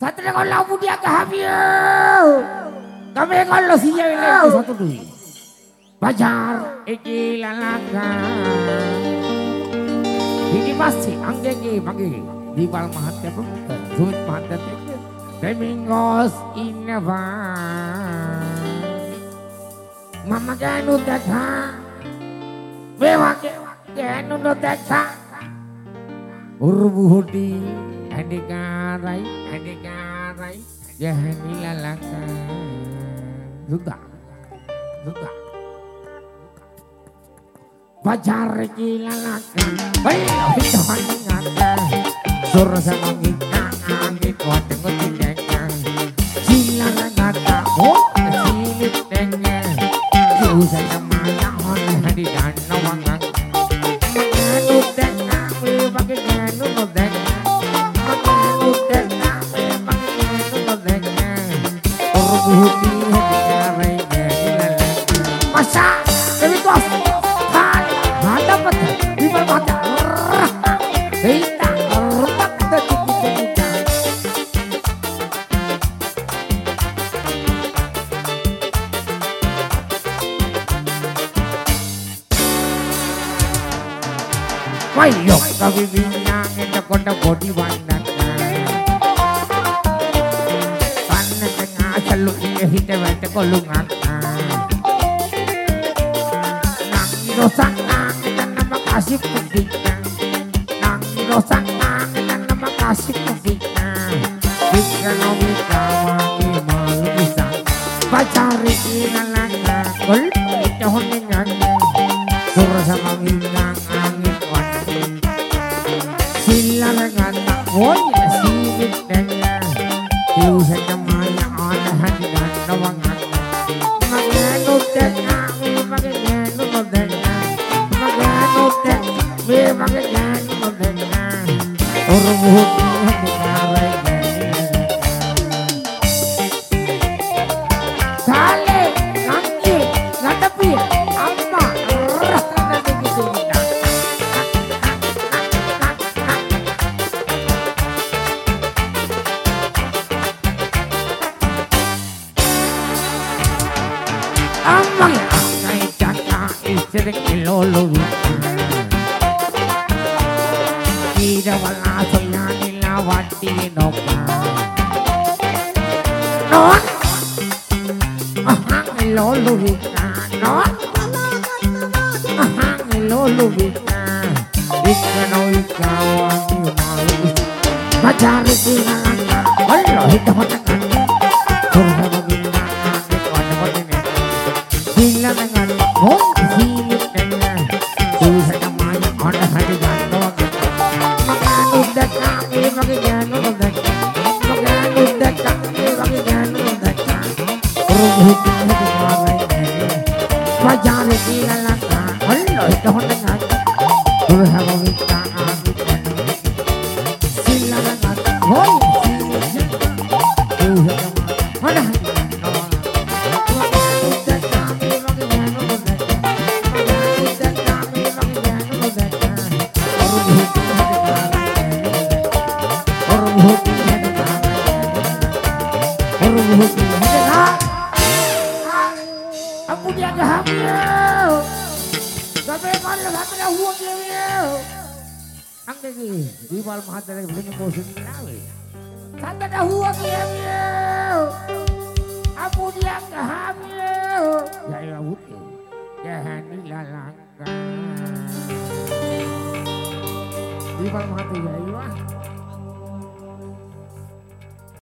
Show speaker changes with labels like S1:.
S1: Satria kalau dia kehamil. Kami kalau siya ini satu dulu. Bajar iki lalaga. Ini pasti anggenge bagi di bal mahatya pun sumit mahatya Demingos inava. Mama kanu dekha. Bewa kanu dekha. Urbuhudi adikarai jahani lalaka. Sudah. Pacar lalaka. Bayo hitahan ngata. Surah sama ngita angit wadeng ngotindeka. Sila ngata. Oh silip denga. Diusay na malahon hadi dana wangang. Magano deka. Magano no deka. Magano deka. Magano no deka. Urbuhudi adikarai jahani lalaka. Masa. Dewi tos. Dapat di bawah kita retak kita. Wayo kami bilang kita kota bodi wandan. Panas tengah selalu ini hitam hitam kolungan. Nang dosa. Kasih kita, nang dosa kita nama kasih kita. Kita nabi kawangi malu bisa, pacari inalana, kol itu honingan, surah sama minang angin wati. Sila ngata, woi silip dengar, diusah kemana ada hati dan nawangan. Magano dengar, magano dengar. Memang jangan mendengar orang hukum dikarai saling nanti ngadepi apa rasa begitu kita amang angai caka istri kilolo tidak wala soya nilawati noka non ahang lolo vika non ahang lolo vika ikano ikawati malu macari sinanga allo hitamatanga surga bagina angit wana wadine sila dengan mon silip dengan susah namanya ada hadi ganda Pajale lalaka, Allah itu hendak Surah mawita angit sila langat, hoi mana aku dia hamil. Tapi kalau hatinya huwag dia. Ang lagi di malam hati lagi belum bosan nawe. Hatinya huwag dia. Aku dia hamil. Ya ya udah. Jangan dilalangkan. Di malam hati ya.